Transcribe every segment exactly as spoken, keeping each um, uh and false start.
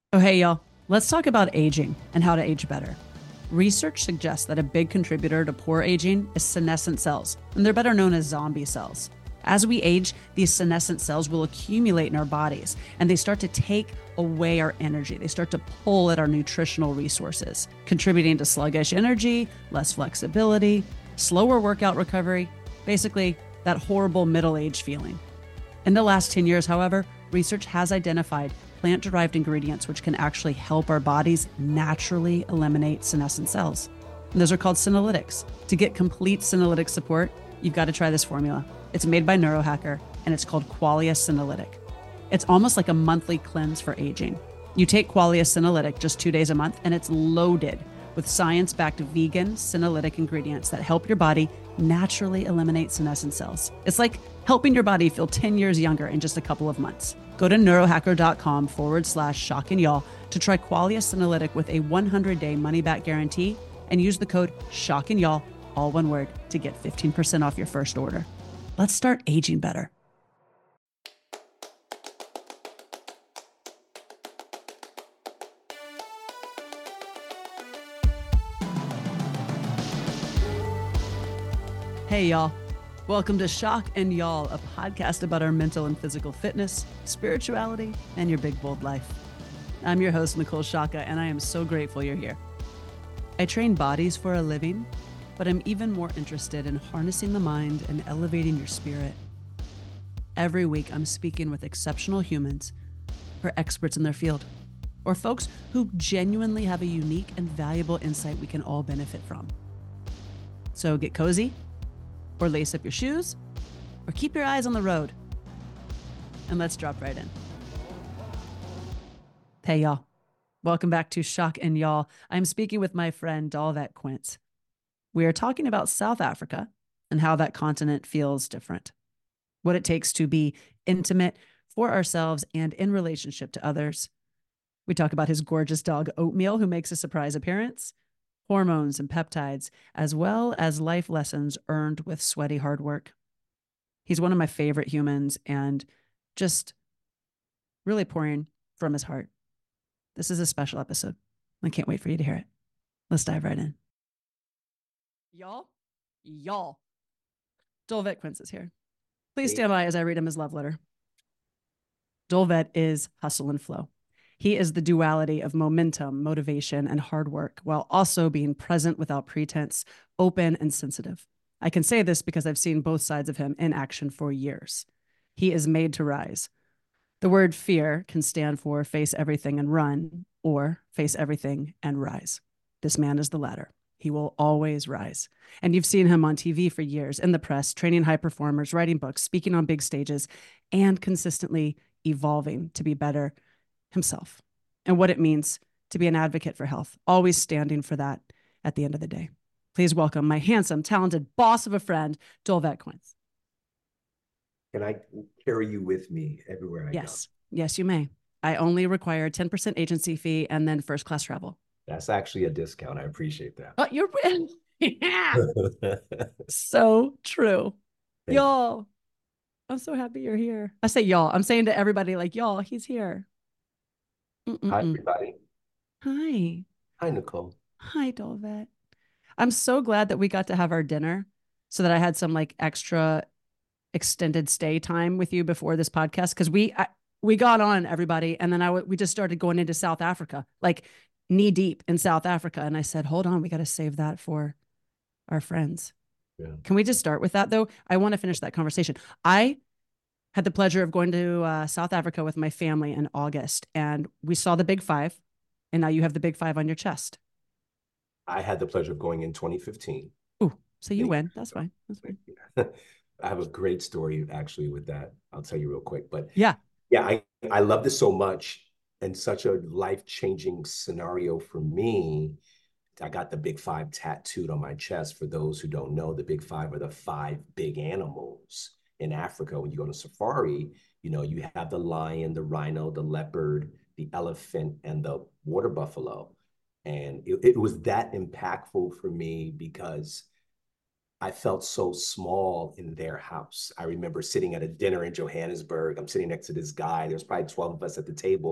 Oh, hey, y'all. Let's talk about aging and how to age better. Research suggests that a big contributor to poor aging is senescent cells, and they're better known as zombie cells. As we age, these senescent cells will accumulate in our bodies and they start to take away our energy. They start to pull at our nutritional resources, contributing to sluggish energy, less flexibility, slower workout recovery, basically, that horrible middle age feeling. In the last ten years, however, research has identified plant derived ingredients which can actually help our bodies naturally eliminate senescent cells. And those are called senolytics. To get complete senolytic support, you've got to try this formula. It's made by Neurohacker and it's called Qualia Senolytic. It's almost like a monthly cleanse for aging. You take Qualia Senolytic just two days a month and it's loaded with science-backed vegan senolytic ingredients that help your body naturally eliminate senescent cells. It's like helping your body feel ten years younger in just a couple of months. Go to neurohacker.com forward slash shock and y'all to try Qualia Senolytic with a one hundred day money-back guarantee and use the code shock and y'all, all one word, to get fifteen percent off your first order. Let's start aging better. Hey, y'all. Welcome to Shock and Y'all, a podcast about our mental and physical fitness, spirituality, and your big, bold life. I'm your host, Nicole Shaka, and I am so grateful you're here. I train bodies for a living, but I'm even more interested in harnessing the mind and elevating your spirit. Every week, I'm speaking with exceptional humans or experts in their field, or folks who genuinely have a unique and valuable insight we can all benefit from. So get cozy, or lace up your shoes, or keep your eyes on the road. And let's drop right in. Hey, y'all. Welcome back to Shock and Y'all. I'm speaking with my friend Dalvet Quince. We are talking about South Africa and how that continent feels different, what it takes to be intimate for ourselves and in relationship to others. We talk about his gorgeous dog, Oatmeal, who makes a surprise appearance, hormones and peptides, as well as life lessons earned with sweaty hard work. He's one of my favorite humans and just really pouring from his heart. This is a special episode. I can't wait for you to hear it. Let's dive right in. Y'all, y'all, Dalvet Quince is here. Please stand by as I read him his love letter. Dalvet is hustle and flow. He is the duality of momentum, motivation, and hard work, while also being present without pretense, open and sensitive. I can say this because I've seen both sides of him in action for years. He is made to rise. The word fear can stand for face everything and run, or face everything and rise. This man is the latter. He will always rise. And you've seen him on T V for years, in the press, training high performers, writing books, speaking on big stages, and consistently evolving to be better himself and what it means to be an advocate for health, always standing for that at the end of the day. Please welcome my handsome, talented boss of a friend, Dalvet Quince. Can I carry you with me everywhere I Yes. go? Yes, you may. I only require a ten percent agency fee and then first class travel. That's actually a discount. I appreciate that. Oh, you're yeah. So true. Thank Y'all, I'm so happy you're here. I say y'all. I'm saying to everybody, like, y'all, he's here. you. Hi, Mm-mm-mm. everybody. Hi. Hi, Nicole. Hi, Dolvet. I'm so glad that we got to have our dinner so that I had some like extra extended stay time with you before this podcast. Cause we, I, we got on everybody. And then I, w- we just started going into South Africa, like knee deep in South Africa. And I said, hold on, we got to save that for our friends. Yeah. Can we just start with that though? I want to finish that conversation. I had the pleasure of going to uh, South Africa with my family in August and we saw the Big Five. And now you have the Big Five on your chest. I had the pleasure of going in twenty fifteen. Ooh, so you Thank win. That's fine. That's fine. you. I have a great story actually with that. I'll tell you real quick. But Yeah. yeah, I, I love this so much and such a life-changing scenario for me. I got the Big Five tattooed on my chest. For those who don't know, the Big Five are the five big animals in Africa. When you go to safari, you know, you have the lion, the rhino, the leopard, the elephant, and the water buffalo. And it, it was that impactful for me because I felt so small in their house. I remember sitting at a dinner in Johannesburg. I'm sitting next to this guy. There's probably twelve of us at the table.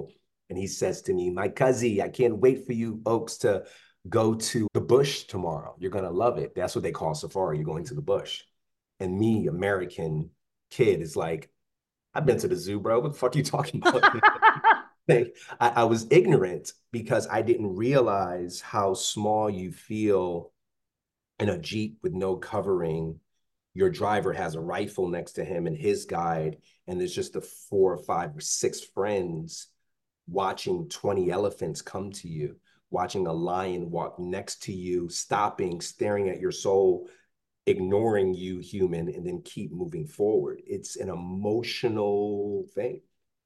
And he says to me, my cousin, I can't wait for you Oaks to go to the bush tomorrow. You're going to love it. That's what they call safari. You're going to the bush. And me, American kid, is like, I've been to the zoo, bro. What the fuck are you talking about? Like, I, I was ignorant because I didn't realize how small you feel in a Jeep with no covering. Your driver has a rifle next to him and his guide, and there's just the four or five or six friends watching twenty elephants come to you, watching a lion walk next to you, stopping, staring at your soul, ignoring you, human, and then keep moving forward. It's an emotional thing.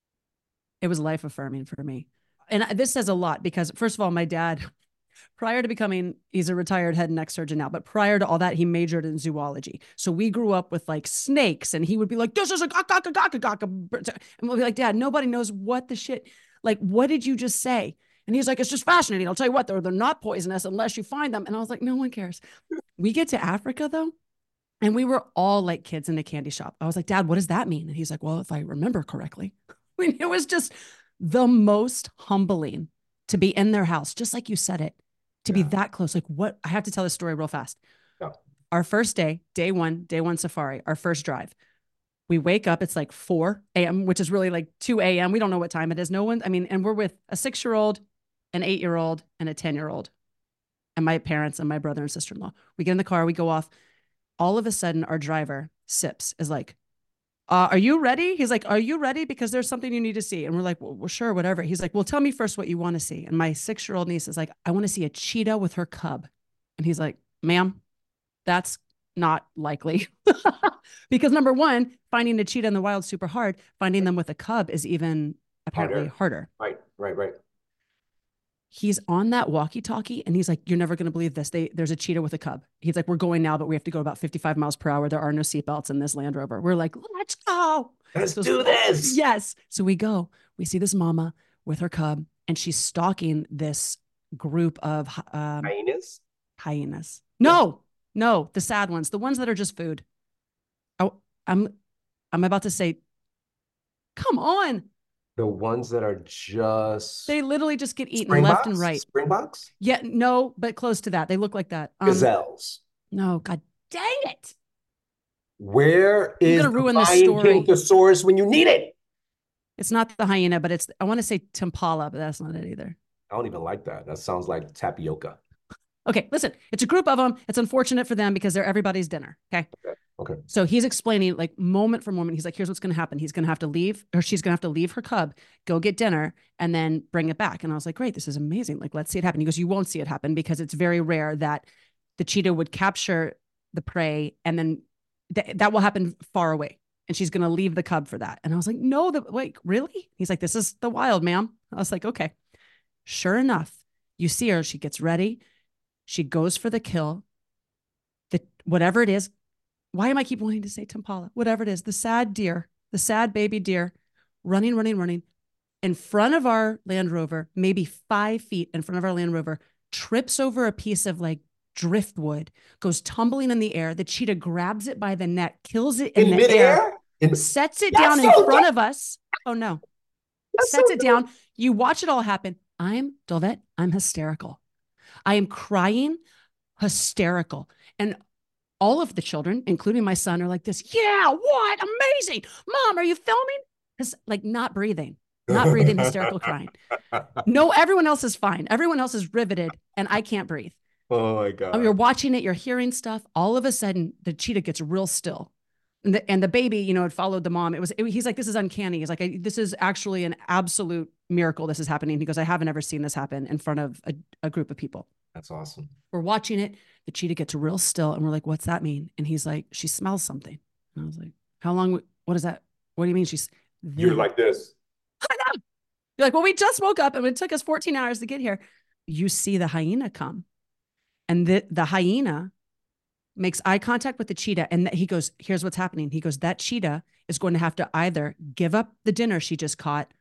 It was life affirming for me. And this says a lot because, first of all, my dad, prior to becoming, he's a retired head and neck surgeon now, but prior to all that, he majored in zoology. So we grew up with like snakes, and he would be like, this is a gaka, gaka, gaka, gaka. And we'll be like, Dad, nobody knows what the shit, like, what did you just say? And he's like, it's just fascinating. I'll tell you what, they're, they're not poisonous unless you find them. And I was like, no one cares. We get to Africa though, and we were all like kids in a candy shop. I was like, Dad, what does that mean? And he's like, well, if I remember correctly. I mean, it was just the most humbling to be in their house, just like you said it, to yeah. be that close. Like, what? I have to tell this story real fast. Yeah. Our first day, day one, day one safari, our first drive. We wake up, it's like four a m, which is really like two a m We don't know what time it is. No one, I mean, and we're with a six-year-old, an eight-year-old, and a ten-year-old, and my parents and my brother and sister-in-law. We get in the car, we go off. All of a sudden, our driver, Sips, is like, Uh, are you ready? He's like, are you ready? Because there's something you need to see. And we're like, well, well sure, whatever. He's like, well, tell me first what you want to see. And my six-year-old niece is like, I want to see a cheetah with her cub. And he's like, ma'am, that's not likely. Because number one, finding a cheetah in the wild is super hard. Finding them with a cub is even apparently harder. harder. Right, right, right. He's on that walkie-talkie and he's like, you're never going to believe this. They, there's a cheetah with a cub. He's like, we're going now, but we have to go about fifty-five miles per hour. There are no seatbelts in this Land Rover. We're like, let's go. Let's so, do this. Yes. So we go, we see this mama with her cub, and she's stalking this group of um, hyenas. Hyenas. No, yeah. no, the sad ones, the ones that are just food. Oh, I'm, I'm about to say, come on. The ones that are just... They literally just get eaten left and right. Springboks? Yeah, no, but close to that. They look like that. Um, Gazelles. No, God dang it. Where is the ruin the story. Thesaurus when you need it? It's not the hyena, but it's, I want to say Timpala, but that's not it either. I don't even like that. That sounds like tapioca. Okay, listen, it's a group of them. It's unfortunate for them because they're everybody's dinner. Okay. Okay. Okay. So he's explaining like moment for moment. He's like, here's what's going to happen. He's going to have to leave, or she's going to have to leave her cub, go get dinner, and then bring it back. And I was like, great, this is amazing. Like, let's see it happen. He goes, you won't see it happen because it's very rare that the cheetah would capture the prey and then th that will happen far away. And she's going to leave the cub for that. And I was like, no, the wait, really? He's like, this is the wild, ma'am. I was like, okay. Sure enough, you see her, she gets ready. She goes for the kill. The, whatever it is, why am I keep wanting to say Timpala? Whatever it is, the sad deer, the sad baby deer, running, running, running in front of our Land Rover, maybe five feet in front of our Land Rover, trips over a piece of like driftwood, goes tumbling in the air. The cheetah grabs it by the neck, kills it in, in the air, in sets it down so in front good. of us. Oh no, that's sets so it good. down. You watch it all happen. I'm Dolvett. I'm hysterical. I am crying, hysterical. And all of the children, including my son, are like this. Yeah, what? Amazing. Mom, are you filming? Because like not breathing, not breathing, hysterical crying. No, everyone else is fine. Everyone else is riveted and I can't breathe. Oh my God. You're watching it, you're hearing stuff. All of a sudden, the cheetah gets real still. And the, and the baby, you know, had followed the mom. It was, it, he's like, this is uncanny. He's like, I, this is actually an absolute miracle. This is happening. He goes, I haven't ever seen this happen in front of a, a group of people. That's awesome. We're watching it. The cheetah gets real still. And we're like, what's that mean? And he's like, she smells something. And I was like, how long? What is that? What do you mean? She's there? You're like this. I know. You're like, well, we just woke up and it took us fourteen hours to get here. You see the hyena come. And the, the hyena makes eye contact with the cheetah. And he goes, here's what's happening. He goes, that cheetah is going to have to either give up the dinner she just caught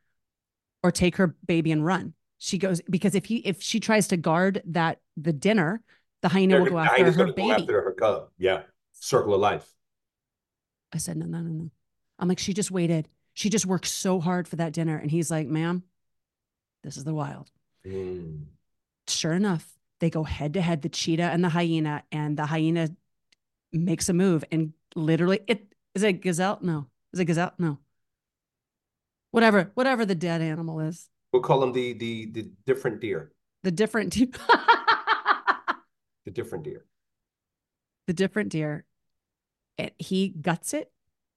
or take her baby and run. She goes, because if he, if she tries to guard that, the dinner, the hyena They're, will go after her baby. Go after her cub. Yeah. Circle of life. I said, no, no, no, no. I'm like, she just waited. She just worked so hard for that dinner. And he's like, ma'am, This is the wild. Mm. Sure enough, they go head to head, the cheetah and the hyena, and the hyena makes a move and literally it is it gazelle? No. Is it gazelle? No. Whatever, whatever the dead animal is. We'll call them the the the different deer. The different deer. The different deer. The different deer. It, he guts it.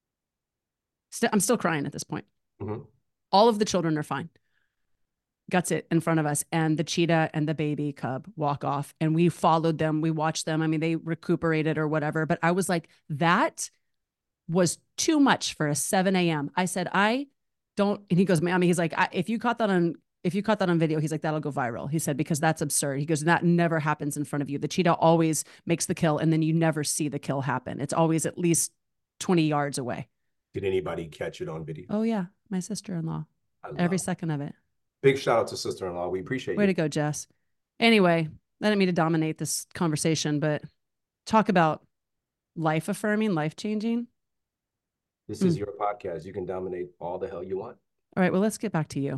St- I'm still crying at this point. Mm-hmm. All of the children are fine. Guts it in front of us, and the cheetah and the baby cub walk off, and we followed them. We watched them. I mean, they recuperated or whatever, but I was like, that was too much for a seven a.m. I said, I don't, and he goes, Mommy, he's like, I, if you caught that on, if you caught that on video, he's like, that'll go viral. He said, because that's absurd. He goes, that never happens in front of you. The cheetah always makes the kill, and then you never see the kill happen. It's always at least twenty yards away. Did anybody catch it on video? Oh yeah, my sister-in-law. Every second of it. Big shout out to sister-in-law. We appreciate Way you. to go, Jess. Anyway, I didn't mean to dominate this conversation, but talk about life affirming, life changing. This is mm. your podcast. You can dominate all the hell you want. All right, well, let's get back to you.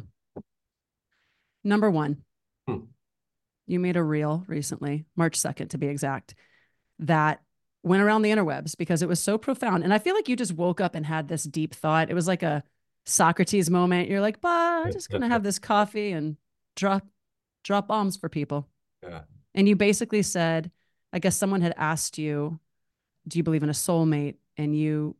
Number one, hmm. you made a reel recently, March second to be exact, that went around the interwebs because it was so profound. And I feel like you just woke up and had this deep thought. It was like a Socrates moment. You're like, bah, I'm just going to have this coffee and drop, drop bombs for people. Yeah. And you basically said, I guess someone had asked you, do you believe in a soulmate? And you,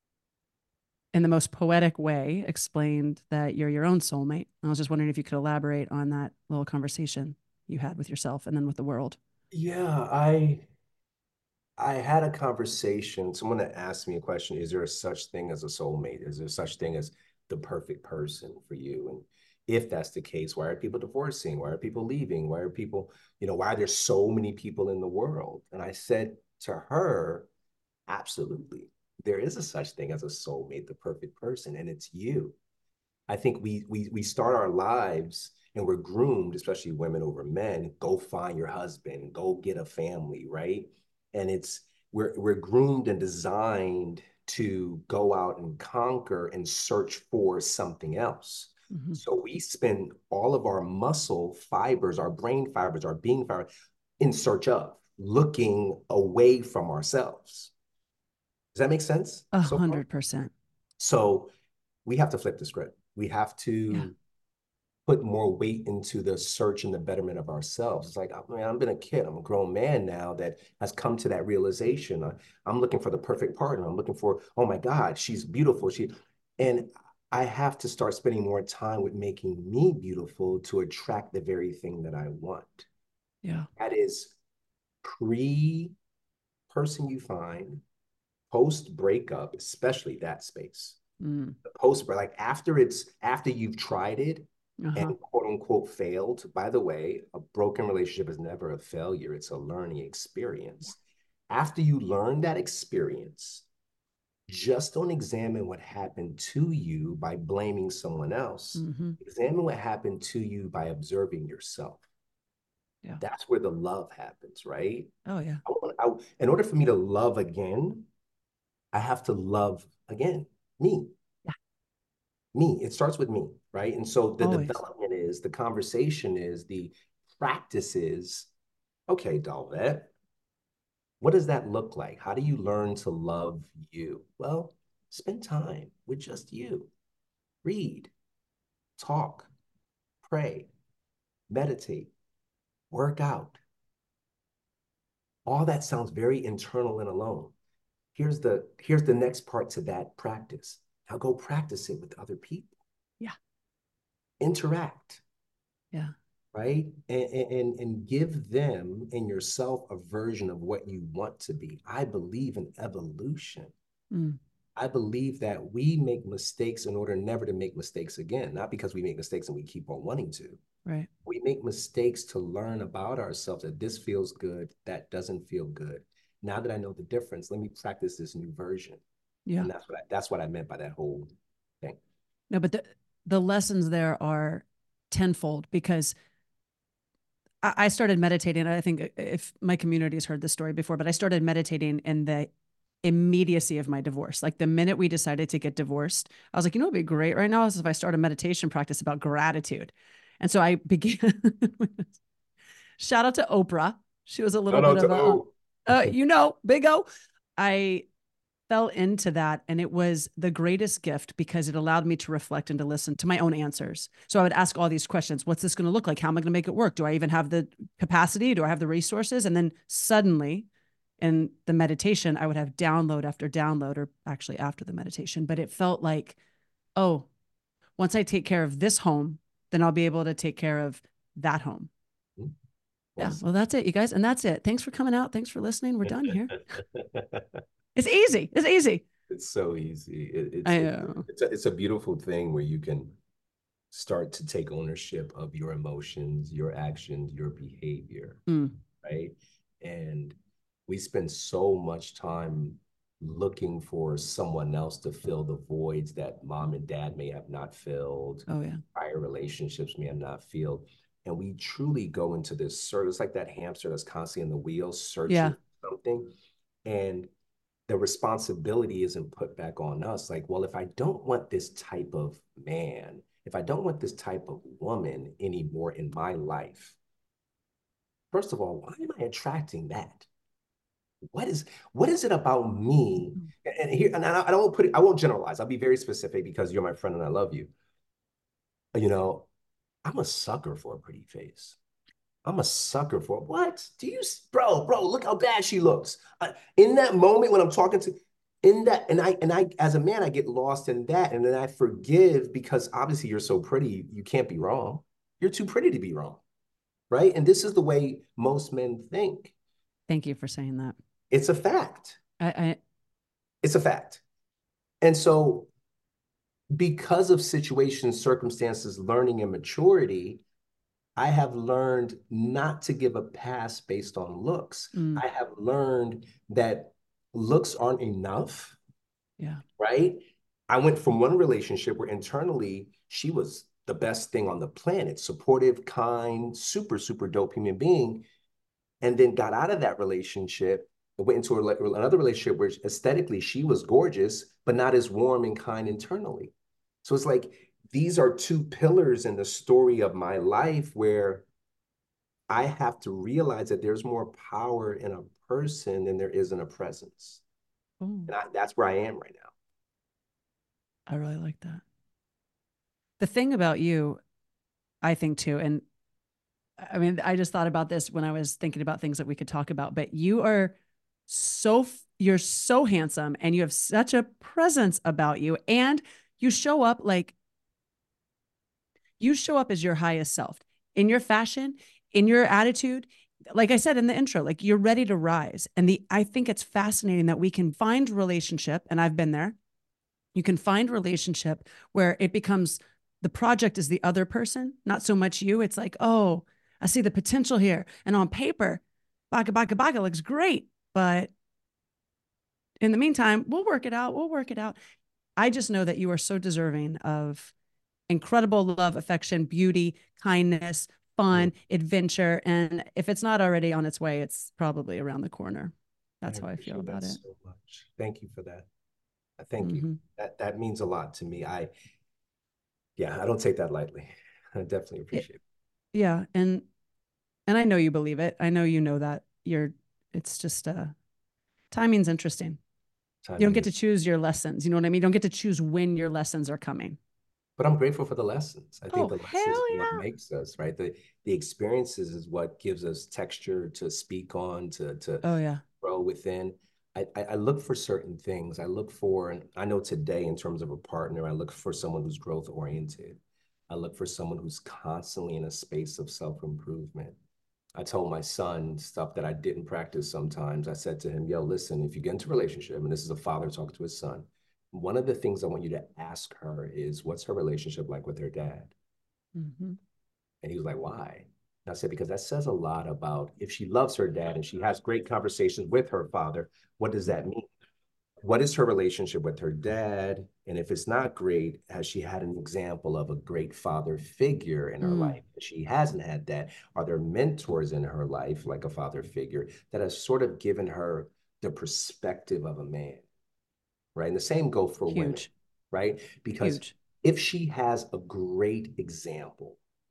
in the most poetic way, explained that you're your own soulmate. I was just wondering if you could elaborate on that little conversation you had with yourself and then with the world. Yeah, I, I had a conversation. Someone that asked me a question, is there a such thing as a soulmate? Is there such thing as the perfect person for you? And if that's the case, why are people divorcing? Why are people leaving? Why are people, you know, why are there so many people in the world? And I said to her, absolutely. There is a such thing as a soulmate, the perfect person, and it's you. I think we we we start our lives and we're groomed, especially women over men, go find your husband, go get a family, right? And it's we're we're groomed and designed to go out and conquer and search for something else. Mm-hmm. So we spend all of our muscle fibers, our brain fibers, our being fibers in search of, looking away from ourselves. Does that make sense? A hundred percent. So we have to flip the script. We have to yeah. put more weight into the search and the betterment of ourselves. It's like, I mean, I've been a kid. I'm a grown man now that has come to that realization. I, I'm looking for the perfect partner. I'm looking for, oh my God, she's beautiful. She, and I have to start spending more time with making me beautiful to attract the very thing that I want. Yeah. That is pre-person you find, post breakup, especially that space. Mm. The post, like after it's after you've tried it uh-huh. and quote unquote failed. By the way, a broken relationship is never a failure; it's a learning experience. After you learn that experience, just don't examine what happened to you by blaming someone else. Mm-hmm. Examine what happened to you by observing yourself. Yeah, that's where the love happens, right? Oh yeah. I want, I, in order for me to love again, I have to love again, me. Yeah. Me. It starts with me, right? And so the Always. development is, the conversation is, the practice is, okay, Dalvet, what does that look like? How do you learn to love you? Well, spend time with just you. Read, talk, pray, meditate, work out. All that sounds very internal and alone. Here's the here's the next part to that practice. Now go practice it with other people. Yeah. Interact. Yeah. Right? And, and, and give them and yourself a version of what you want to be. I believe in evolution. Mm. I believe that we make mistakes in order never to make mistakes again, not because we make mistakes and we keep on wanting to. Right. We make mistakes to learn about ourselves, that this feels good, that doesn't feel good. Now that I know the difference, let me practice this new version. Yeah. And that's what I, that's what I meant by that whole thing. No, but the, the lessons there are tenfold, because I, I started meditating. I think if my community has heard this story before, but I started meditating in the immediacy of my divorce. Like the minute we decided to get divorced, I was like, you know, what'd be great right now is if I start a meditation practice about gratitude. And so I began, shout out to Oprah. She was a little Shout bit out of to a, O. uh, you know, big O. I fell into that, and it was the greatest gift because it allowed me to reflect and to listen to my own answers. So I would ask all these questions. What's this going to look like? How am I going to make it work? Do I even have the capacity? Do I have the resources? And then suddenly in the meditation, I would have download after download, or actually after the meditation, but it felt like, oh, once I take care of this home, then I'll be able to take care of that home. Yeah. Yes. Well, that's it, you guys. And that's it. Thanks for coming out. Thanks for listening. We're done here. It's easy. It's easy. It's so easy. It, it's I it, know. it's a, it's a beautiful thing where you can start to take ownership of your emotions, your actions, your behavior, Mm. right? And we spend so much time looking for someone else to fill the voids that mom and dad may have not filled, Oh, yeah. prior relationships may have not filled. And we truly go into this search. It's like that hamster that's constantly in the wheel searching Yeah. for something. And the responsibility isn't put back on us. Like, well, if I don't want this type of man, if I don't want this type of woman anymore in my life, first of all, why am I attracting that? What is what is it about me? And here, and I, I don't put it, I won't generalize. I'll be very specific because you're my friend and I love you. You know, I'm a sucker for a pretty face. I'm a sucker for what? Do you, bro, bro, look how bad she looks. Uh, in that moment when I'm talking to, in that, and I, and I, as a man, I get lost in that. And then I forgive because obviously you're so pretty, you can't be wrong. You're too pretty to be wrong. Right. And this is the way most men think. Thank you for saying that. It's a fact. I, I It's a fact. And so because of situations, circumstances, learning, and maturity, I have learned not to give a pass based on looks. mm, I have learned that looks aren't enough, yeah. right? I went from one relationship where internally she was the best thing on the planet, supportive, kind, super, super dope human being, and then got out of that relationship and went into a, another relationship where aesthetically she was gorgeous, but not as warm and kind internally. So it's like, these are two pillars in the story of my life where I have to realize that there's more power in a person than there is in a presence. Oh, And I, that's where I am right now. I really like that. The thing about you, I think too, and I mean, I just thought about this when I was thinking about things that we could talk about, but you are so, you're so handsome and you have such a presence about you. And you show up like, you show up as your highest self in your fashion, in your attitude. Like I said in the intro, like you're ready to rise. And the, I think it's fascinating that we can find relationship, and I've been there. You can find relationship where it becomes the project is the other person, not so much you. It's like, oh, I see the potential here. And on paper, baka baka baka looks great. But in the meantime, we'll work it out. We'll work it out. I just know that you are so deserving of incredible love, affection, beauty, kindness, fun, adventure. And if it's not already on its way, it's probably around the corner. That's I how I feel appreciate about that it. so much. Thank you for that. Thank you. Mm-hmm. That that means a lot to me. I yeah, I don't take that lightly. I definitely It, appreciate it. yeah. And, and I know you believe it. I know you know that you're, it's just, uh, timing's interesting. You don't Timing get is, to choose your lessons. You know what I mean? You don't get to choose when your lessons are coming. but I'm grateful for the lessons. I think Oh, the lessons hell are what yeah. makes us, right? The the experiences is what gives us texture to speak on, to to Oh, yeah. grow within. I, I, I look for certain things. I look for, and I know today in terms of a partner, I look for someone who's growth oriented. I look for someone who's constantly in a space of self-improvement. I told my son stuff that I didn't practice sometimes. I said to him, yo, listen, if you get into a relationship, and this is a father talking to his son, one of the things I want you to ask her is, what's her relationship like with her dad? Mm-hmm. And he was like, why? And I said, because that says a lot about if she loves her dad and she has great conversations with her father, what does that mean? What is her relationship with her dad? And if it's not great, has she had an example of a great father figure in her Mm, life? If she hasn't had that, are there mentors in her life, like a father figure, that has sort of given her the perspective of a man? Right. And the same go for women, huge, right? Because huge. if she has a great example,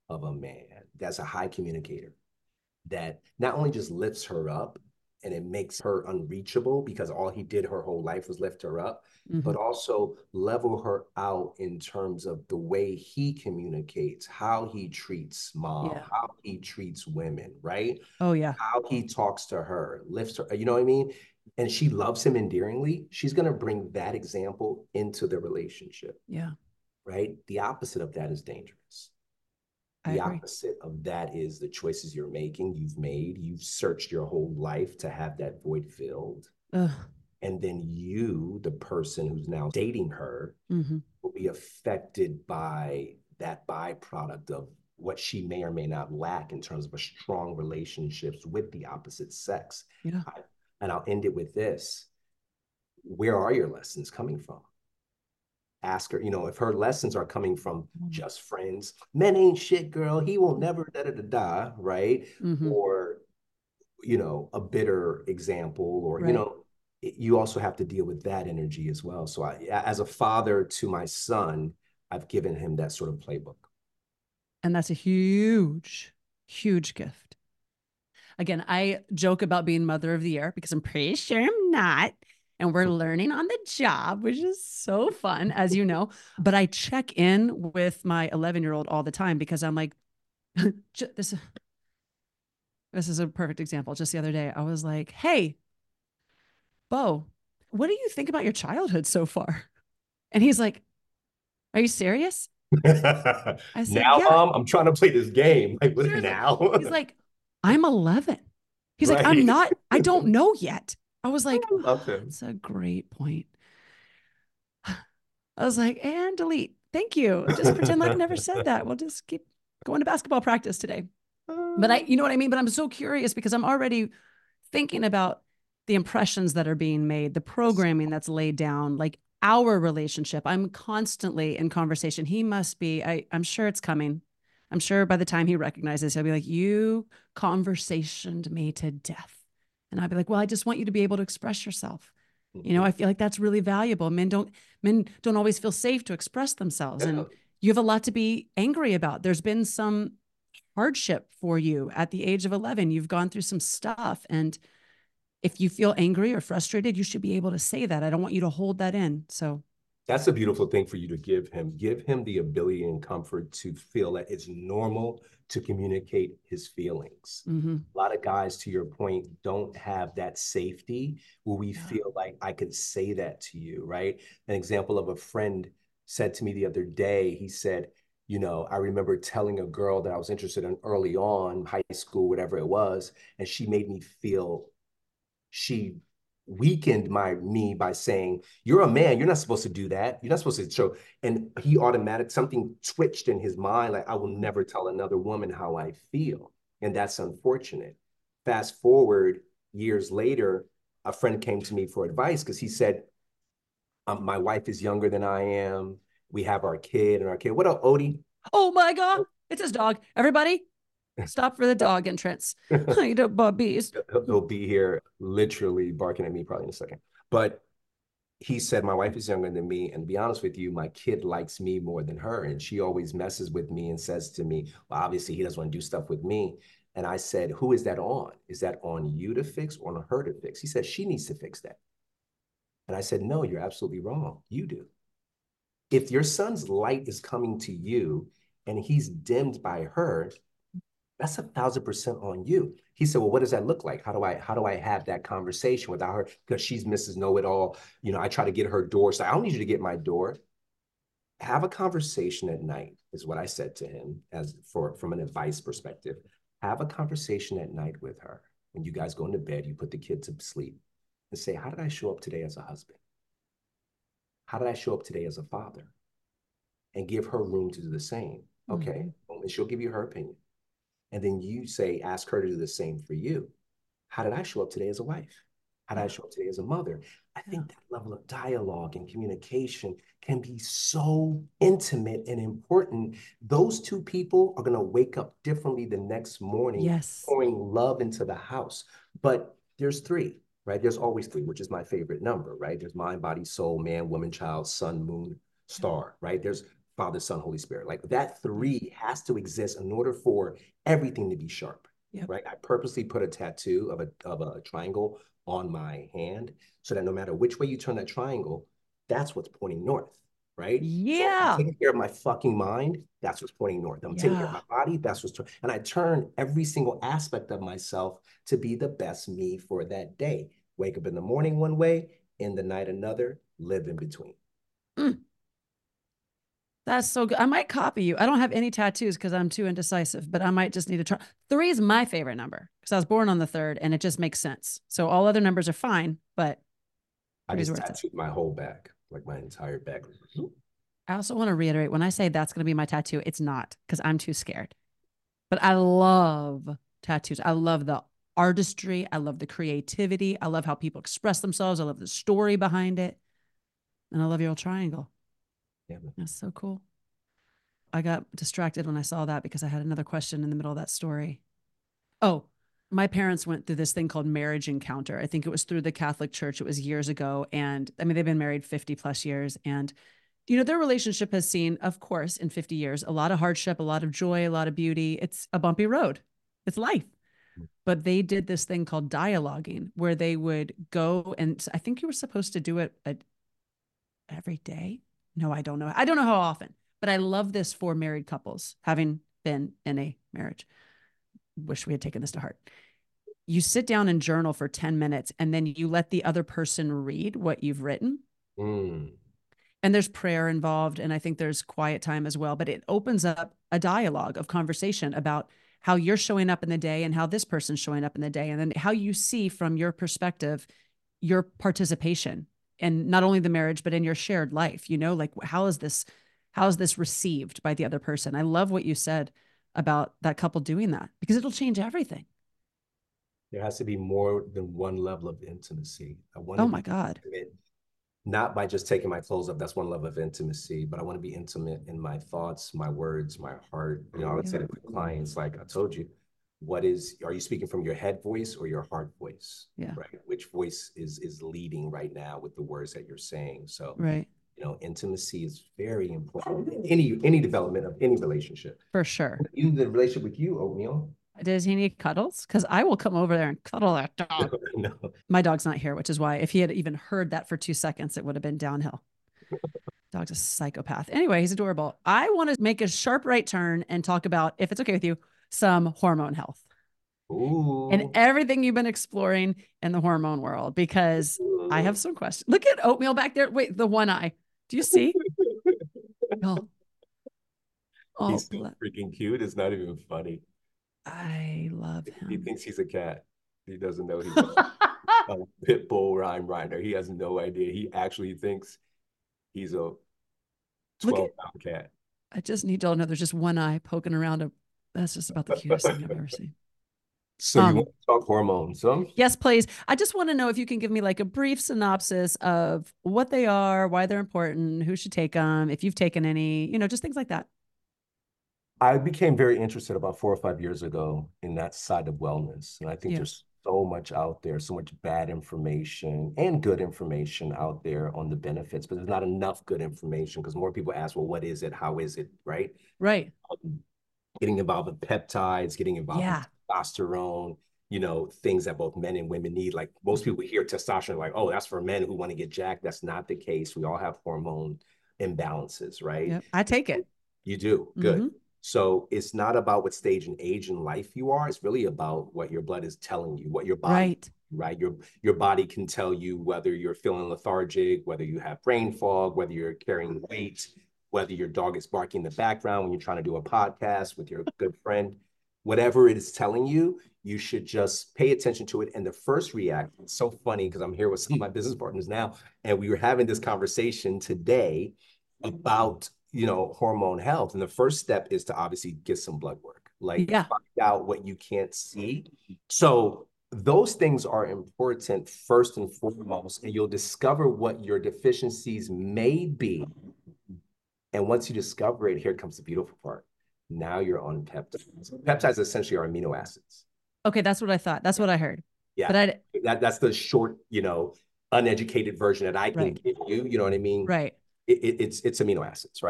of a man that's a high communicator that not only just lifts her up and it makes her unreachable because all he did her whole life was lift her up, Mm-hmm. but also level her out in terms of the way he communicates, how he treats mom, Yeah. how he treats women, right? Oh, yeah. How he talks to her, lifts her, you know what I mean? And she loves him endearingly. She's going to bring that example into the relationship, Yeah. right? The opposite of that is dangerous. I The agree. opposite of that is the choices you're making, you've made, you've searched your whole life to have that void filled. Ugh. And then you, the person who's now dating her, Mm-hmm. will be affected by that byproduct of what she may or may not lack in terms of a strong relationships with the opposite sex. Yeah. I, and I'll end it with this. Where are your lessons coming from? Ask her, you know, if her lessons are coming from just friends, men ain't shit, girl. He will never da da da da, right? Mm-hmm. Or, you know, a bitter example, or, you Right. know, you also have to deal with that energy as well. So I, as a father to my son, I've given him that sort of playbook. And that's a huge, huge gift. Again, I joke about being mother of the year because I'm pretty sure I'm not. And we're learning on the job, which is so fun, as you know. But I check in with my eleven year old all the time because I'm like, this, this is a perfect example. Just the other day, I was like, hey, Bo, what do you think about your childhood so far? And he's like, are you serious? I said, Now, yeah, mom, I'm trying to play this game. Like, what seriously. now? He's like, I'm eleven. He's like, I'm Right. not, I don't know yet. I was like, I oh, love him. that's a great point. I was like, and delete. Thank you. Just pretend like I never said that. We'll just keep going to basketball practice today. But I, you know what I mean? But I'm so curious because I'm already thinking about the impressions that are being made, the programming that's laid down, like our relationship. I'm constantly in conversation. He must be, I, I'm sure it's coming. I'm sure by the time he recognizes, he'll be like, you conversationed me to death. And I'll be like, well, I just want you to be able to express yourself. You know, I feel like that's really valuable. Men don't men don't always feel safe to express themselves. Yeah. And you have a lot to be angry about. There's been some hardship for you at the age of eleven. You've gone through some stuff. And if you feel angry or frustrated, you should be able to say that. I don't want you to hold that in. So, That's a beautiful thing for you to give him. Give him the ability and comfort to feel that it's normal to communicate his feelings. mm-hmm. A lot of guys, to your point, don't have that safety where we Yeah. feel like I could say that to you, right? An example of a friend said to me the other day, he said, you know, I remember telling a girl that I was interested in early on, high school, whatever it was, and she made me feel she weakened my me by saying, you're a man, you're not supposed to do that, you're not supposed to show. And he automatic something twitched in his mind, like, I will never tell another woman how I feel. And that's unfortunate. Fast forward years later, a friend came to me for advice because he said, um, my wife is younger than I am, we have our kid and our kid, what up, Odie? Oh my God. It's his dog. Everybody, stop for the dog entrance. Hi, the puppies. He'll be here literally barking at me probably in a second. But he said, my wife is younger than me. And to be honest with you, my kid likes me more than her. And she always messes with me and says to me, well, obviously he doesn't want to do stuff with me. And I said, who is that on? Is that on you to fix or on her to fix? He said, she needs to fix that. And I said, no, you're absolutely wrong. You do. If your son's light is coming to you and he's dimmed by her, that's a thousand percent on you. He said, well, what does that look like? How do I, how do I have that conversation without her? Because she's Missus Know-It-All. You know, I try to get her door. So I don't need you to get my door. Have a conversation at night is what I said to him as for, from an advice perspective. Have a conversation at night with her. When you guys go into bed, you put the kid to sleep and say, how did I show up today as a husband? How did I show up today as a father? And give her room to do the same. Okay. Mm-hmm. And she'll give you her opinion. And then you say, ask her to do the same for you. How did I show up today as a wife? How did yeah. I show up today as a mother? I yeah. think that level of dialogue and communication can be so intimate and important. Those two people are going to wake up differently the next morning, yes. pouring love into the house. But there's three, right? There's always three, which is my favorite number, right? There's mind, body, soul, man, woman, child, sun, moon, star, right? There's Father, Son, Holy Spirit. Like that three has to exist in order for everything to be sharp. Yep. Right. I purposely put a tattoo of a of a triangle on my hand so that no matter which way you turn that triangle, that's what's pointing north. Right. Yeah. So I'm taking care of my fucking mind. That's what's pointing north. I'm yeah. taking care of my body. That's what's, and I turn every single aspect of myself to be the best me for that day. Wake up in the morning one way, in the night another, live in between. Mm. That's so good. I might copy you. I don't have any tattoos because I'm too indecisive, but I might just need to try. Three is my favorite number because I was born on the third and it just makes sense. So all other numbers are fine, but I just tattooed my whole back, like my entire back. I also want to reiterate, when I say that's going to be my tattoo, it's not because I'm too scared. But I love tattoos. I love the artistry. I love the creativity. I love how people express themselves. I love the story behind it. And I love your old triangle. Yeah, man. That's so cool. I got distracted when I saw that because I had another question in the middle of that story. Oh, my parents went through this thing called marriage encounter. I think it was through the Catholic Church. It was years ago. And I mean, they've been married fifty plus years. And, you know, their relationship has seen, of course, in fifty years, a lot of hardship, a lot of joy, a lot of beauty. It's a bumpy road. It's life. But they did this thing called dialoguing where they would go, and I think you were supposed to do it a, every day. No, I don't know. I don't know how often, but I love this for married couples, having been in a marriage. Wish we had taken this to heart. You sit down and journal for ten minutes, and then you let the other person read what you've written. Mm. And there's prayer involved, and I think there's quiet time as well, but it opens up a dialogue of conversation about how you're showing up in the day and how this person's showing up in the day, and then how you see from your perspective, your participation in not only the marriage, but in your shared life. You know, like how is this, how is this received by the other person? I love what you said about that couple doing that because it'll change everything. There has to be more than one level of intimacy. I want oh to my God. Intimate, not by just taking my clothes off. That's one level of intimacy, but I want to be intimate in my thoughts, my words, my heart. You know, I would yeah. say to my clients, like I told you, what is, are you speaking from your head voice or your heart voice? Yeah. Right. Which voice is is leading right now with the words that you're saying? So, right. you know, intimacy is very important in any any development of any relationship. For sure. In the relationship with you, Oatmeal. Does he need cuddles? Because I will come over there and cuddle that dog. No. My dog's not here, which is why if he had even heard that for two seconds, it would have been downhill. Dog's a psychopath. Anyway, he's adorable. I want to make a sharp right turn and talk about, if it's okay with you, some hormone health. Ooh. And everything you've been exploring in the hormone world, because Ooh. I have some questions. Look at Oatmeal back there. Wait, the one eye. Do you see? oh. oh, he's so freaking cute. It's not even funny. I love him. He thinks he's a cat. He doesn't know he's a, a pit bull Weimaraner. He has no idea. He actually thinks he's a twelve pound cat. I just need y'all to know there's just one eye poking around him. That's just about the cutest thing I've ever seen. So um, you want to talk hormones, huh? Yes, please. I just want to know if you can give me like a brief synopsis of what they are, why they're important, who should take them, if you've taken any, you know, just things like that. I became very interested about four or five years ago in that side of wellness. And I think yeah. there's so much out there, so much bad information and good information out there on the benefits, but there's not enough good information because more people ask, well, what is it? How is it? Right. Right. Um, getting involved with peptides, getting involved yeah. with testosterone, you know, things that both men and women need. Like most people hear testosterone, like, oh, that's for men who want to get jacked. That's not the case. We all have hormone imbalances, right? Yep. I take it. You do. Good. Mm-hmm. So it's not about what stage and age in life you are. It's really about what your blood is telling you, what your body, right? right? Your, your body can tell you whether you're feeling lethargic, whether you have brain fog, whether you're carrying weight, whether your dog is barking in the background when you're trying to do a podcast with your good friend. Whatever it is telling you, you should just pay attention to it. And the first react, it's so funny because I'm here with some of my business partners now, and we were having this conversation today about you know, hormone health. And the first step is to obviously get some blood work, like yeah. find out what you can't see. So those things are important first and foremost, and you'll discover what your deficiencies may be. And once you discover it, here comes the beautiful part. Now you're on peptides. Peptides essentially are amino acids. Okay, that's what I thought. That's what I heard. Yeah, but I that, that's the short, you know, uneducated version that I can right. give you. You know what I mean? Right. It, it, it's it's amino acids, right?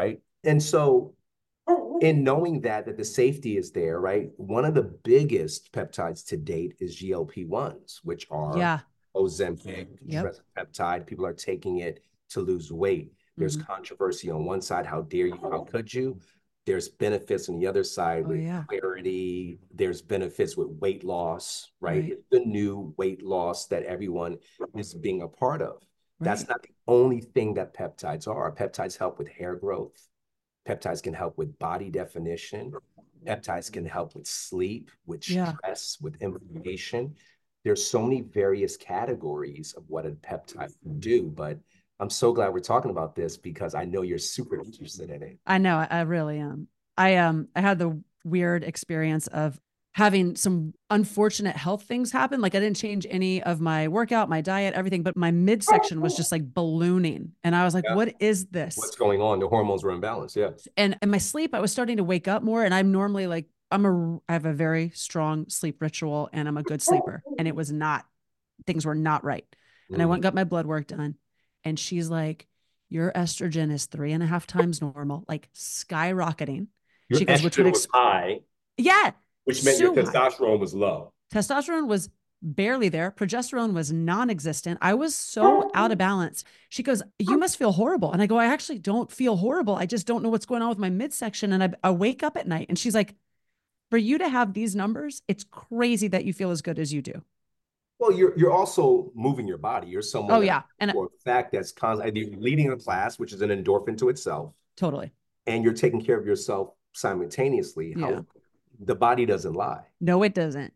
And so in knowing that that the safety is there, right? One of the biggest peptides to date is G L P ones, which are Yeah. Ozempic, Yep. peptide. People are taking it to lose weight. There's Mm-hmm. controversy on one side. How dare you? How could you? There's benefits on the other side Oh, with yeah. clarity. There's benefits with weight loss, right? Right. It's the new weight loss that everyone is being a part of. That's Right. not the only thing that peptides are. Peptides help with hair growth. Peptides can help with body definition. Peptides can help with sleep, with Yeah. stress, with inflammation. There's so many various categories of what a peptide can do, but I'm so glad we're talking about this because I know you're super interested in it. I know. I, I really am. I um I had the weird experience of having some unfortunate health things happen. Like I didn't change any of my workout, my diet, everything, but my midsection was just like ballooning. And I was like, Yeah. what is this? What's going on? The hormones were imbalanced. Yeah. And in my sleep, I was starting to wake up more. And I'm normally like, I'm a I have a very strong sleep ritual and I'm a good sleeper. And it was not, things were not right. And I went Mm. and got my blood work done. And she's like, your estrogen is three and a half times normal, like skyrocketing. Your She goes, which would, estrogen was ex- high, yeah, which meant your so high. testosterone was low. Testosterone was barely there. Progesterone was non existent. I was so out of balance. She goes, you must feel horrible. And I go, I actually don't feel horrible. I just don't know what's going on with my midsection. And I, I wake up at night and she's like, for you to have these numbers, it's crazy that you feel as good as you do. Well, you're you're also moving your body. You're Oh, someone that yeah. And for a fact that's constantly leading a class, which is an endorphin to itself, totally. and you're taking care of yourself simultaneously. Yeah. How the body doesn't lie. No, it doesn't.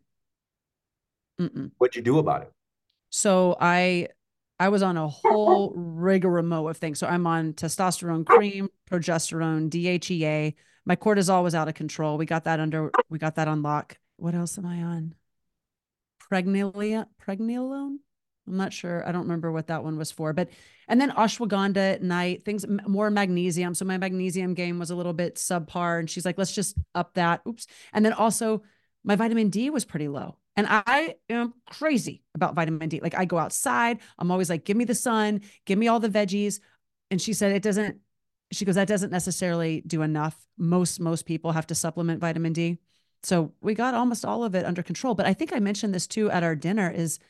Mm-mm. What'd you do about it? So I I was on a whole rigmarole of things. So I'm on testosterone cream, progesterone, D H E A. My cortisol was out of control. We got that under we got that on lock. What else am I on? Pregnelia, pregnenolone? I'm not sure. I don't remember what that one was for. But and then ashwagandha at night, things more magnesium. So my magnesium game was a little bit subpar. And she's like, let's just up that. Oops. And then also my vitamin D was pretty low. And I am crazy about vitamin D. Like I go outside, I'm always like, give me the sun, give me all the veggies. And she said, it doesn't, she goes, that doesn't necessarily do enough. Most, most people have to supplement vitamin D. So we got almost all of it under control. But I think I mentioned this too at our dinner is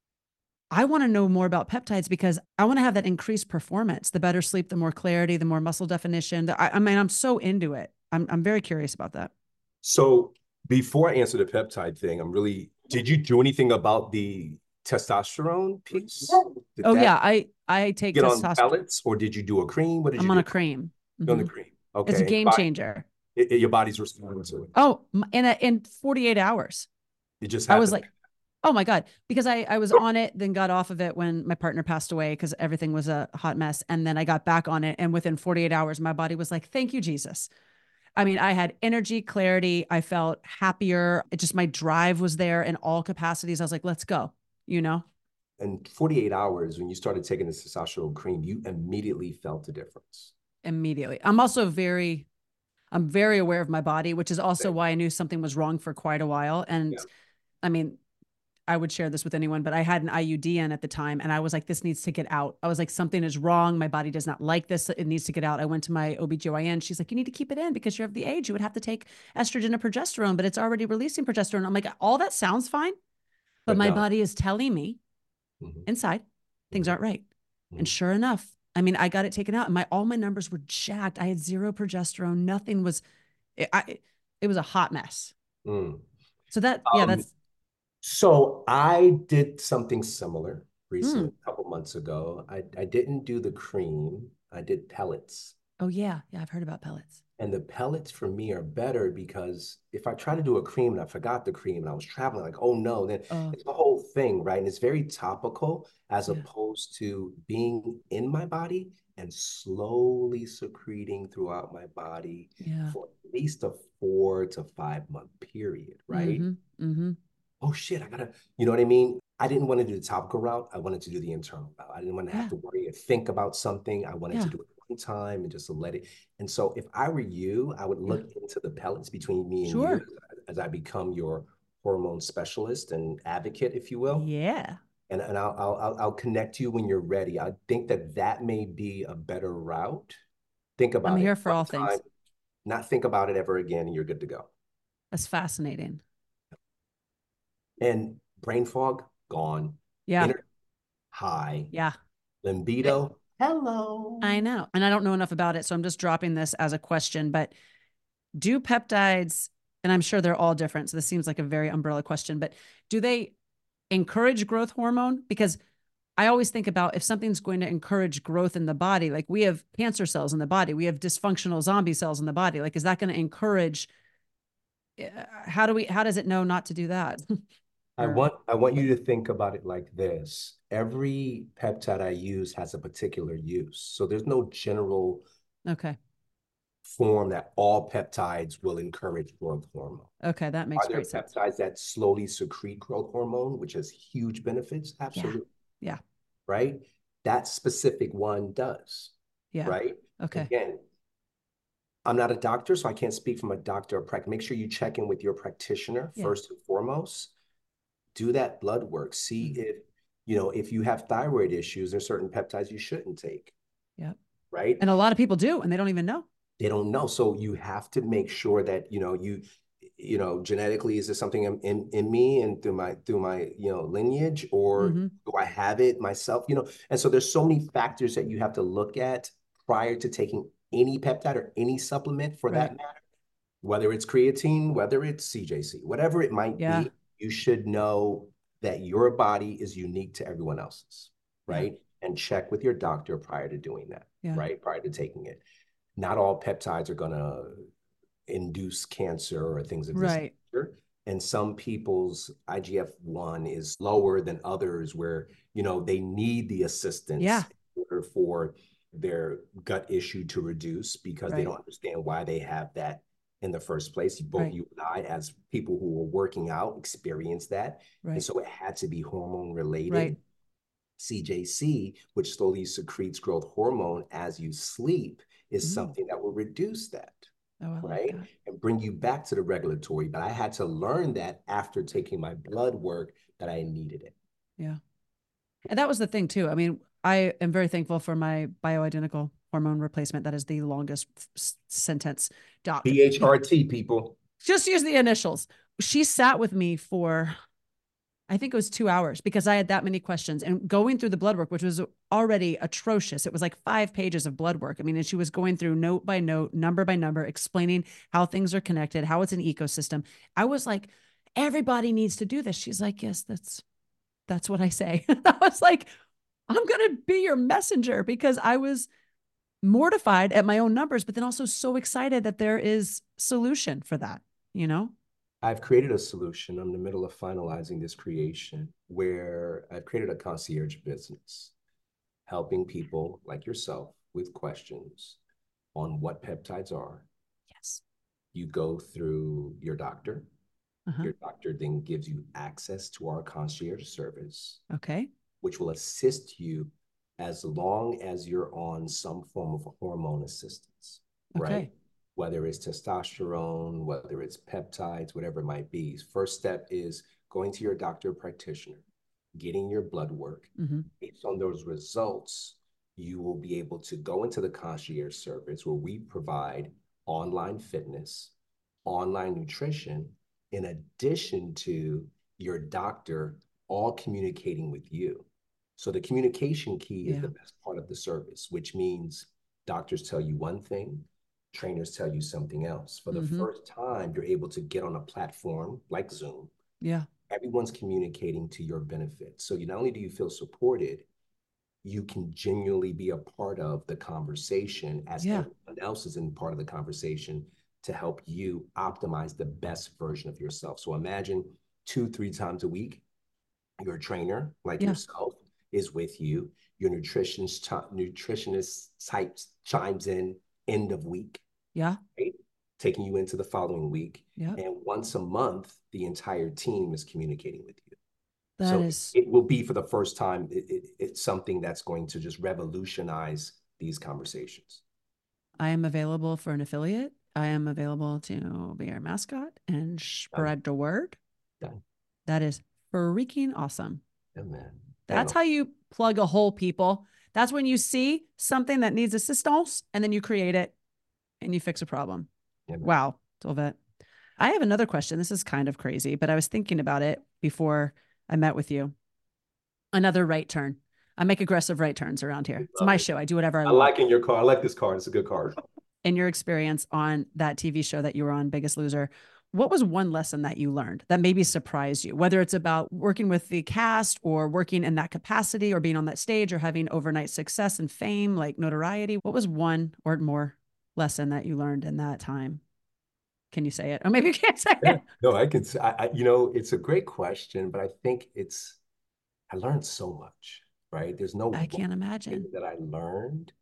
I want to know more about peptides because I want to have that increased performance, the better sleep, the more clarity, the more muscle definition. I, I mean, I'm so into it. I'm, I'm very curious about that. So before I answer the peptide thing, I'm really, did you do anything about the testosterone piece? Did Oh that yeah. I, I take get on testosterone. pellets or did you do a cream? What did you I'm on do? a cream. On the Mm-hmm. cream. It's a Okay. And your game body, changer. it, it- your body's responding to it. Oh, in a, in forty-eight hours, It just I was happened. like, oh my God, because I, I was on it, then got off of it when my partner passed away because everything was a hot mess. And then I got back on it. And within forty-eight hours, my body was like, thank you, Jesus. I mean, I had energy, clarity. I felt happier. It just, my drive was there in all capacities. I was like, let's go, you know, And forty-eight hours, when you started taking the testosterone cream, you immediately felt the difference. immediately. I'm also very, I'm very aware of my body, which is also why I knew something was wrong for quite a while. And Yeah. I mean, I would share this with anyone, but I had an I U D in at the time and I was like, this needs to get out. I was like, something is wrong. My body does not like this. It needs to get out. I went to my O B G Y N. She's like, you need to keep it in because you're of the age. You would have to take estrogen and progesterone, but it's already releasing progesterone. I'm like, all that sounds fine, but But my no. body is telling me Mhm. inside things aren't right. And Mhm. sure enough, I mean, I got it taken out and my, all my numbers were jacked. I had zero progesterone. Nothing was, it, I, it was a hot mess. Mm. So that, yeah, Um, that's, so I did something similar recently, mm, a couple months ago. I, I didn't do the cream. I did pellets. oh yeah. Yeah. I've heard about pellets. And the pellets for me are better because if I try to do a cream and I forgot the cream and I was traveling, like, oh no, then Oh it's the whole thing, right? And it's very topical as yeah. opposed to being in my body and slowly secreting throughout my body Yeah. for at least a four to five month period, right? Mm-hmm. Mm-hmm. Oh shit, I gotta, you know what I mean? I didn't want to do the topical route. I wanted to do the internal route. I didn't want to have Yeah. to worry or think about something. I wanted to Yeah. do it one time and just to let it. And so if I were you, I would Yeah. look into the pellets between me and you Sure. as I become your hormone specialist and advocate, if you will. Yeah. And, and I'll, I'll, I'll connect you when you're ready. I think that that may be a better route Think I'm about it here for one all time, things. not think about it ever again, and you're good to go. That's fascinating. And brain fog, gone. Yeah. Inner high. Yeah. Libido, hello. I know. And I don't know enough about it. So I'm just dropping this as a question. But do peptides, and I'm sure they're all different. So this seems like a very umbrella question, but do they encourage growth hormone? Because I always think about if something's going to encourage growth in the body, like we have cancer cells in the body, we have dysfunctional zombie cells in the body. Like, is that going to encourage? Uh, how do we, how does it know not to do that? I or, want I want you to think about it like this. Every peptide I use has a particular use. So there's no general okay. form that all peptides will encourage growth hormone. Okay. That makes Are there great sense. peptides that slowly secrete growth hormone, which has huge benefits? Yeah. Absolutely. Yeah. Right? That specific one does. Yeah. Right? Okay. Again, I'm not a doctor, so I can't speak from a doctor or practice. Make sure you check in with your practitioner Yeah. first and foremost. Do that blood work. See mm-hmm. if, you know, if you have thyroid issues, there's certain peptides you shouldn't take. Yep. Right? And a lot of people do, and they don't even know. They don't know. So you have to make sure that, you know, you, you know, genetically, is this something in, in, in me and through my, through my, you know, lineage, or mm-hmm. do I have it myself? You know, and so there's so many factors that you have to look at prior to taking any peptide or any supplement for Right. that matter, whether it's creatine, whether it's C J C, whatever it might Yeah. be, you should know that your body is unique to everyone else's, right? Yeah. And check with your doctor prior to doing that, yeah. right? Prior to taking it. Not all peptides are going to induce cancer or things of this right. nature. And some people's I G F one is lower than others where, you know, they need the assistance yeah. in order for their gut issue to reduce because right. they don't understand why they have that in the first place. Both right. you and I, as people who were working out, experienced that. Right. And so it had to be hormone related. Right. C J C, which slowly secretes growth hormone as you sleep, is mm. something that will reduce that. Oh, right? Like and bring you back to the regulatory. But I had to learn that after taking my blood work that I needed it. Yeah. And that was the thing too. I mean, I am very thankful for my bioidentical hormone replacement. That is the longest sentence. Doc. B H R T, people. Just use the initials. She sat with me for, I think it was two hours because I had that many questions and going through the blood work, which was already atrocious. It was like five pages of blood work. I mean, and she was going through note by note, number by number, explaining how things are connected, how it's an ecosystem. I was like, everybody needs to do this. She's like, yes, that's, that's what I say. I was like, I'm going to be your messenger because I was mortified at my own numbers, but then also so excited that there is solution for that, you know? I've created a solution. I'm in the middle of finalizing this creation where I've created a concierge business, helping people like yourself with questions on what peptides are. Yes. You go through your doctor. Uh-huh. Your doctor then gives you access to our concierge service. Okay. Which will assist you as long as you're on some form of hormone assistance, okay. right? Whether it's testosterone, whether it's peptides, whatever it might be. First step is going to your doctor or practitioner, getting your blood work. Mm-hmm. Based on those results, you will be able to go into the concierge service where we provide online fitness, online nutrition, in addition to your doctor all communicating with you. So the communication key is yeah. the best part of the service, which means doctors tell you one thing, trainers tell you something else. For the mm-hmm. first time, you're able to get on a platform like Zoom. Yeah. Everyone's communicating to your benefit. So you not only do you feel supported, you can genuinely be a part of the conversation as yeah. everyone else is in part of the conversation to help you optimize the best version of yourself. So imagine two, three times a week, your trainer, like yeah. yourself, is with you. Your nutritionist, nutritionist types chimes in end of week. Yeah. Right? Taking you into the following week. Yeah. And once a month, the entire team is communicating with you. That so is... it will be for the first time, it, it, it's something that's going to just revolutionize these conversations. I am available for an affiliate. I am available to be your mascot and spread the word. Done. That is freaking awesome. Yeah, man. That's how you plug a hole, people. That's when you see something that needs assistance and then you create it and you fix a problem. Yeah, wow, Dolvet. I have another question. This is kind of crazy, but I was thinking about it before I met with you. Another right turn. I make aggressive right turns around here. It's my show. I do whatever I, I want. I like in your card. I like this card. It's a good card. In your experience on that T V show that you were on, Biggest Loser, what was one lesson that you learned that maybe surprised you, whether it's about working with the cast or working in that capacity or being on that stage or having overnight success and fame, like notoriety? What was one or more lesson that you learned in that time? Can you say it? Or maybe you can't say yeah, it. No, I can. I, I, you know, it's a great question, but I think it's, I learned so much, right? There's no I can't imagine that I learned.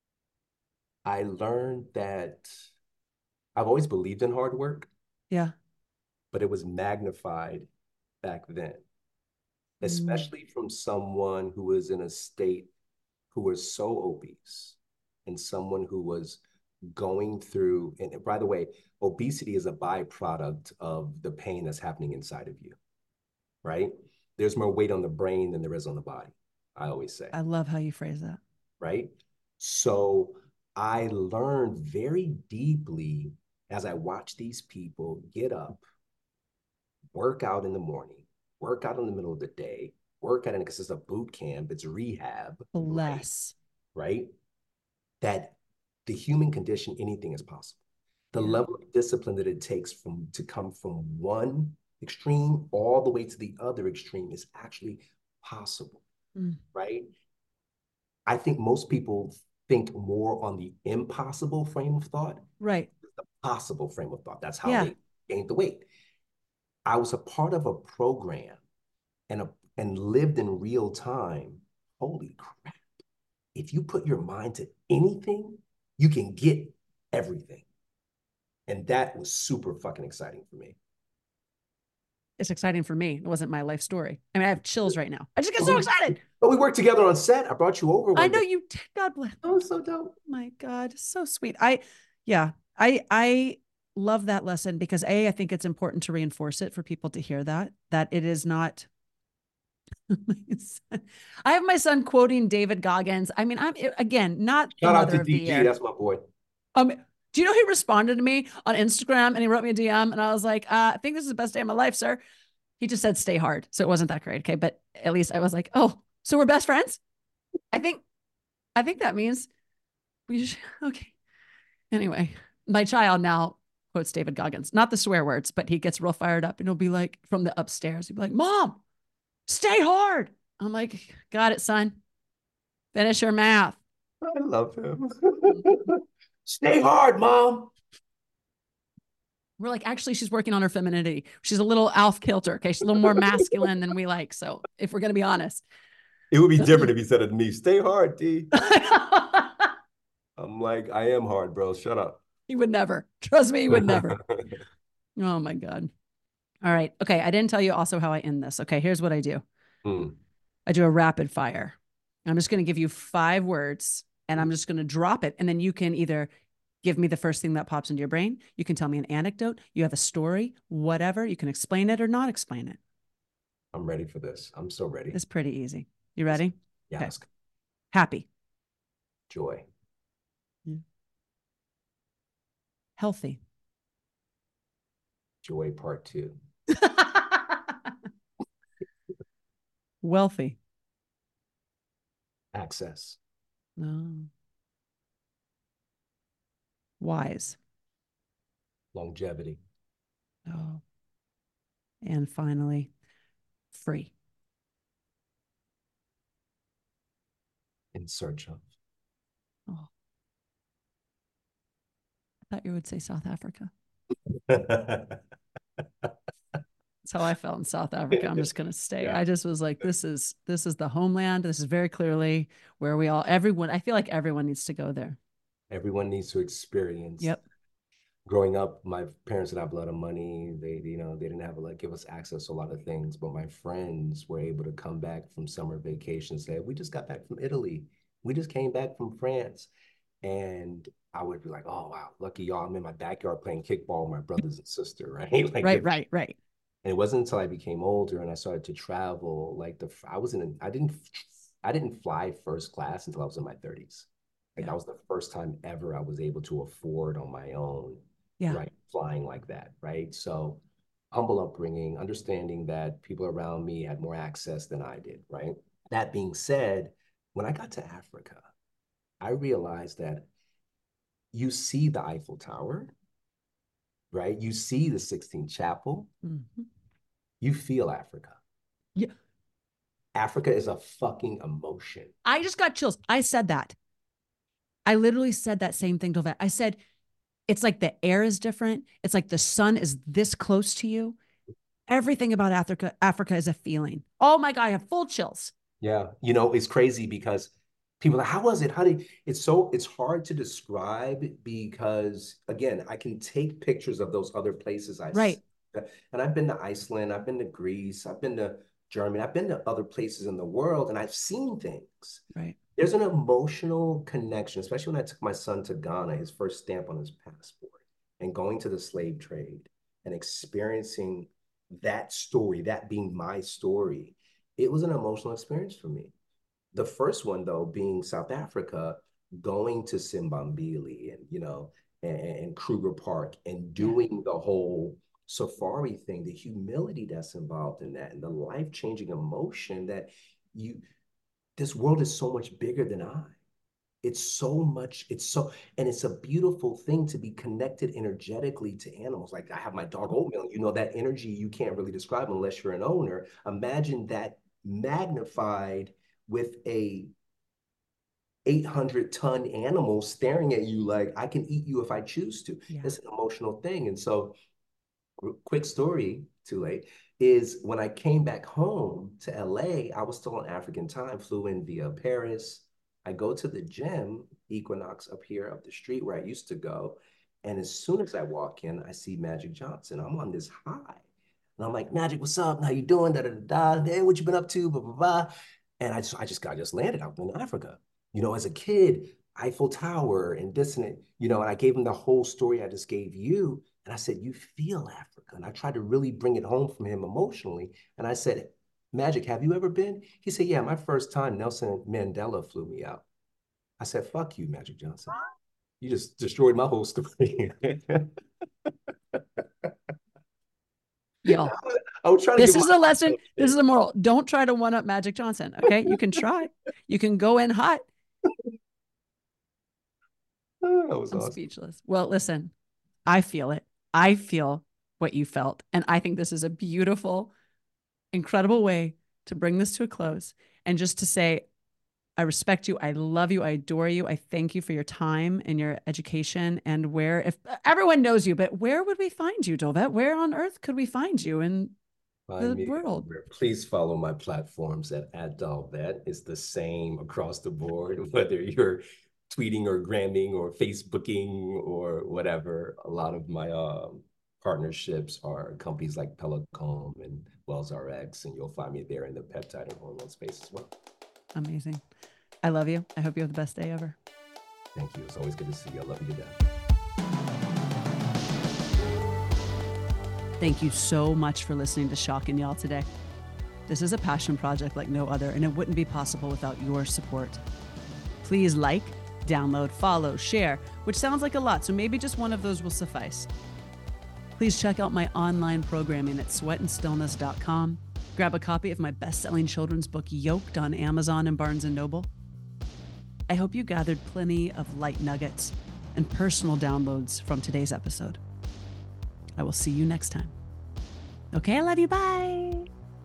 I learned that I've always believed in hard work. Yeah. But it was magnified back then, especially mm. from someone who was in a state who was so obese and someone who was going through, and by the way, obesity is a byproduct of the pain that's happening inside of you, right? There's more weight on the brain than there is on the body, I always say. I love how you phrase that. Right? So I learned very deeply as I watched these people get up, work out in the morning, work out in the middle of the day, work out in, because it's a boot camp, it's rehab. Bless. Right? right? That the human condition, anything is possible. The yeah. level of discipline that it takes from to come from one extreme all the way to the other extreme is actually possible, mm. right? I think most people think more on the impossible frame of thought, right? The possible frame of thought. That's how yeah. they gained the weight. I was a part of a program and a, and lived in real time. Holy crap. If you put your mind to anything, you can get everything. And that was super fucking exciting for me. It's exciting for me. It wasn't my life story. I mean, I have chills right now. I just get so excited. But we worked together on set. I brought you over. I know day. you did. God bless. Oh, so dope. Oh my God. So sweet. I, yeah, I, I love that lesson because A, I think it's important to reinforce it for people to hear that, that it is not. I have my son quoting David Goggins. I mean, I'm again, not shout out to D G. That's my boy. Um, do you know he responded to me on Instagram and he wrote me a D M and I was like, uh, I think this is the best day of my life, sir. He just said, stay hard. So it wasn't that great. Okay. But at least I was like, oh, so we're best friends. I think, I think that means we should, okay. Anyway, my child now quotes David Goggins, not the swear words, but he gets real fired up and he'll be like from the upstairs. He'll be like, Mom, stay hard. I'm like, got it, son. Finish your math. I love him. Stay hard, Mom. We're like, actually, she's working on her femininity. She's a little Alf Kilter. Okay. She's a little more masculine than we like. So if we're going to be honest, it would be different if he said it to me. Stay hard, D. I'm like, I am hard, bro. Shut up. He would never. Trust me, he would never. Oh my God. All right. Okay. I didn't tell you also how I end this. Okay. Here's what I do. Hmm. I do a rapid fire. I'm just going to give you five words and I'm just going to drop it. And then you can either give me the first thing that pops into your brain. You can tell me an anecdote. You have a story, whatever. You can explain it or not explain it. I'm ready for this. I'm so ready. It's pretty easy. You ready? Yes. Okay. Happy. Joy. Yeah. Healthy. Joy part two. Wealthy. Access. No. Wise. Longevity. Oh. And finally, free. In search of. Oh. I thought you would say South Africa. That's how I felt in South Africa. I'm just going to stay. Yeah. I just was like, this is, this is the homeland. This is very clearly where we all, everyone, I feel like everyone needs to go there. Everyone needs to experience. Yep. Growing up, my parents didn't have a lot of money. They, you know, they didn't have a like give us access to a lot of things. But my friends were able to come back from summer vacation and say, we just got back from Italy. We just came back from France. And I would be like, oh, wow, lucky y'all. I'm in my backyard playing kickball with my brothers and sister, right? Like right, if, right, right. And it wasn't until I became older and I started to travel, like the, I was in, a, I didn't I didn't fly first class until I was in my thirties. Like Yeah. that was the first time ever I was able to afford on my own, Yeah. right? Flying like that, right? So humble upbringing, understanding that people around me had more access than I did, right? That being said, when I got to Africa, I realized that you see the Eiffel Tower, right? You see the Sixtine Chapel, Mhm. you feel Africa. Yeah. Africa is a fucking emotion. I just got chills. I said that. I literally said that same thing to Vet. I said, it's like the air is different. It's like the sun is this close to you. Everything about Africa, Africa is a feeling. Oh my God, I have full chills. Yeah. You know, it's crazy because people are like, how was it? How did it's so it's hard to describe because again, I can take pictures of those other places I Right. and I've been to Iceland, I've been to Greece, I've been to Germany, I've been to other places in the world and I've seen things. Right. There's an emotional connection, especially when I took my son to Ghana, his first stamp on his passport, and going to the slave trade and experiencing that story, that being my story. It was an emotional experience for me. The first one, though, being South Africa, going to Simbambili and, you know, and, and Kruger Park and Yeah. doing the whole safari thing, the humility that's involved in that and the life-changing emotion that you, this world is so much bigger than I. It's so much, it's so, and it's a beautiful thing to be connected energetically to animals. Like I have my dog Oatmeal, you know, that energy you can't really describe unless you're an owner. Imagine that magnified with a eight hundred ton animal staring at you like I can eat you if I choose to. Yeah. It's an emotional thing. And so quick story, too late, is when I came back home to L A, I was still on African time, flew in via Paris. I go to the gym, Equinox up here up the street where I used to go. And as soon as I walk in, I see Magic Johnson. I'm on this high. And I'm like, Magic, what's up? How you doing? Da, da, da, da. Hey, what you been up to? Blah, blah, blah. And I just, I just got just landed out in Africa. You know, as a kid, Eiffel Tower and this and it, you know, and I gave him the whole story I just gave you. And I said, you feel Africa. And I tried to really bring it home from him emotionally. And I said, Magic, have you ever been? He said, yeah, my first time, Nelson Mandela flew me out. I said, fuck you, Magic Johnson. You just destroyed my whole story. Y'all, I was trying to this give is my a lesson. This is a moral. Don't try to one up Magic Johnson. Okay. You can try. You can go in hot. that was I'm awesome. speechless. Well, listen, I feel it. I feel what you felt. And I think this is a beautiful, incredible way to bring this to a close. And just to say, I respect you. I love you. I adore you. I thank you for your time and your education. And where, if everyone knows you, but where would we find you, Dolvet? Where on earth could we find you in Find the me world? everywhere. Please follow my platforms at, at Dolvet. It's the same across the board, whether you're tweeting or gramming or Facebooking or whatever. A lot of my um, partnerships are companies like Peloton and Wells R X, and you'll find me there in the peptide and hormone space as well. Amazing. I love you. I hope you have the best day ever. Thank you. It's always good to see you. I love you to death. Thank you so much for listening to Shock and Y'all today. This is a passion project like no other, and it wouldn't be possible without your support. Please like, download, follow, share, which sounds like a lot, so maybe just one of those will suffice. Please check out my online programming at sweat and stillness dot com. Grab a copy of my best-selling children's book, Yoked, on Amazon and Barnes and Noble. I hope you gathered plenty of light nuggets and personal downloads from today's episode. I will see you next time. Okay, I love you. Bye.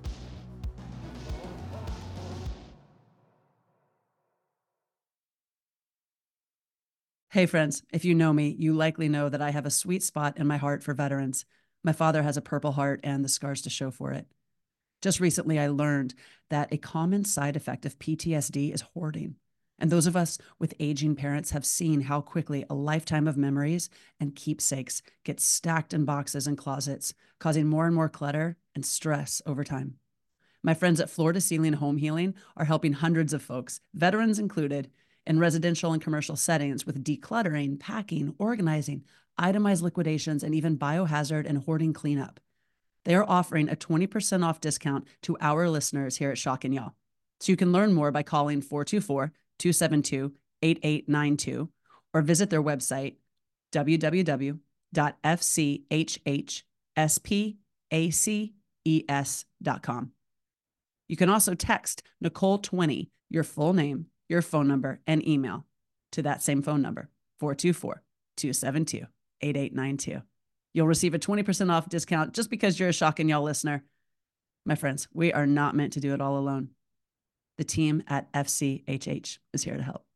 Hey, friends, if you know me, you likely know that I have a sweet spot in my heart for veterans. My father has a Purple Heart and the scars to show for it. Just recently, I learned that a common side effect of P T S D is hoarding. And those of us with aging parents have seen how quickly a lifetime of memories and keepsakes get stacked in boxes and closets, causing more and more clutter and stress over time. My friends at Floor to Ceiling Home Healing are helping hundreds of folks, veterans included, in residential and commercial settings with decluttering, packing, organizing, itemized liquidations, and even biohazard and hoarding cleanup. They are offering a twenty percent off discount to our listeners here at Shock and Y'all. So you can learn more by calling four two four, two seven two, eight eight nine two or visit their website, w w w dot f c h h s p a c e s dot com. You can also text Nicole twenty, your full name, your phone number, and email to that same phone number, four two four, two seven two, eight eight nine two. You'll receive a twenty percent off discount just because you're a Shock and Y'all listener. My friends, we are not meant to do it all alone. The team at F C H H is here to help.